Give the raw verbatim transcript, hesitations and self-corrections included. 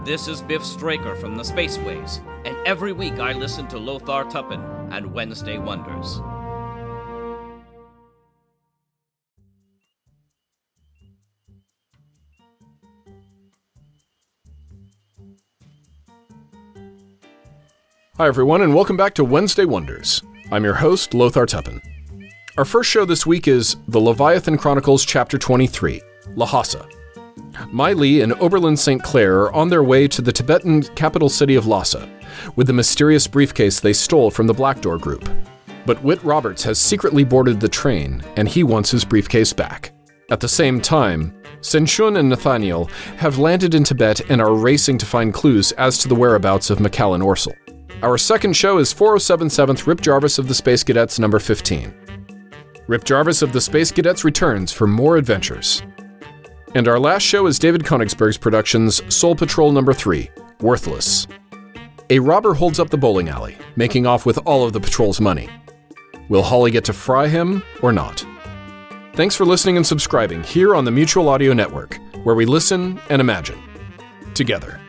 This is Biff Straker from the Spaceways, and every week I listen to Lothar Tuppen and Wednesday Wonders. Hi everyone, and welcome back to Wednesday Wonders. I'm your host, Lothar Tuppen. Our first show this week is The Leviathan Chronicles Chapter twenty-three, Lhasa. Mai Li and Oberlin Saint Clair are on their way to the Tibetan capital city of Lhasa, with the mysterious briefcase they stole from the Black Door group. But Whit Roberts has secretly boarded the train, and he wants his briefcase back. At the same time, Senshun and Nathaniel have landed in Tibet and are racing to find clues as to the whereabouts of Macallan Orsel. Our second show is four oh seven seventh Rip Jarvis of the Space Cadets number fifteen. Rip Jarvis of the Space Cadets returns for more adventures. And our last show is David Konigsberg's Productions Soul Patrol number three, Worthless. A robber holds up the bowling alley, making off with all of the patrol's money. Will Holly get to fry him or not? Thanks for listening and subscribing here on the Mutual Audio Network, where we listen and imagine together.